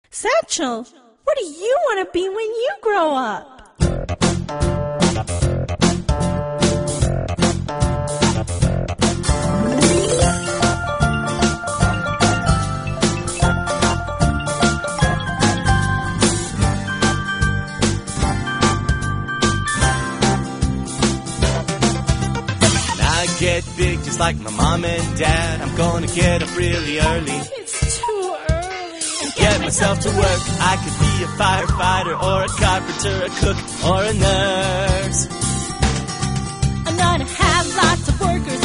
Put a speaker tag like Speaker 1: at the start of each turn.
Speaker 1: Satchel, what do you want to be when you grow up?
Speaker 2: Get big just like my mom and dad. I'm gonna get up really early.
Speaker 1: It's too early.
Speaker 2: Get myself to work. I could be a firefighter or a carpenter, a cook or a nurse.
Speaker 1: I'm gonna have lots of workers